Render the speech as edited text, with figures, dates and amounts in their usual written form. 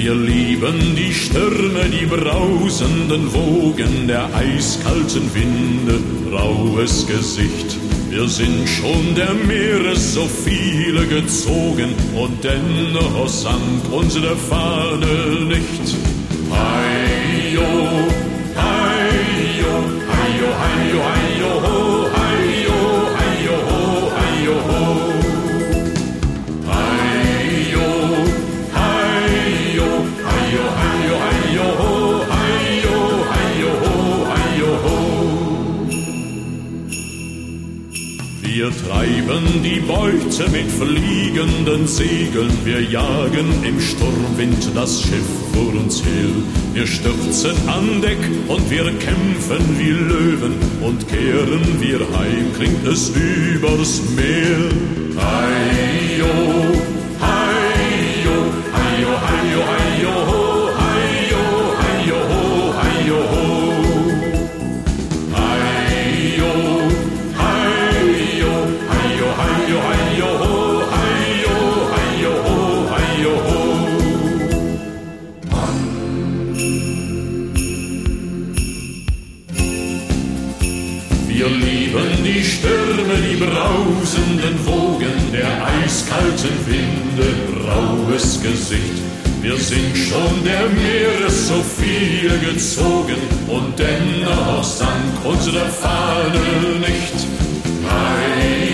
Wir lieben die Stürme, die brausenden Wogen der eiskalten Winde, raues Gesicht. Wir sind schon der Meere so viele gezogen und dennoch sank unsere Fahne nicht. Heio, heio, heio, heio, heio, ho, heio, heio, ho, heio, ho. Heio, heio, heio, heio, heio, ho, heio, heio, ho, heio, ho. Wir treiben die Beute mit fliegenden Segeln, wir jagen im Sturmwind das Schiff vor uns her. Wir stürzen an Deck und wir kämpfen wie Löwen und kehren wir heim, klingt es übers Meer. Heio, heio, heio, heio, heio, ho, heio, heio, ho, heio, ho. Heio, heio, heio, heio, heio, ho, heio, heio, ho, heio, ho. Wir lieben die Stürme, die brausenden Wogen der eiskalten Winde, raues Gesicht. Wir sind schon der Meere so viel gezogen und dennoch sank unsere Fahne nicht. Nein.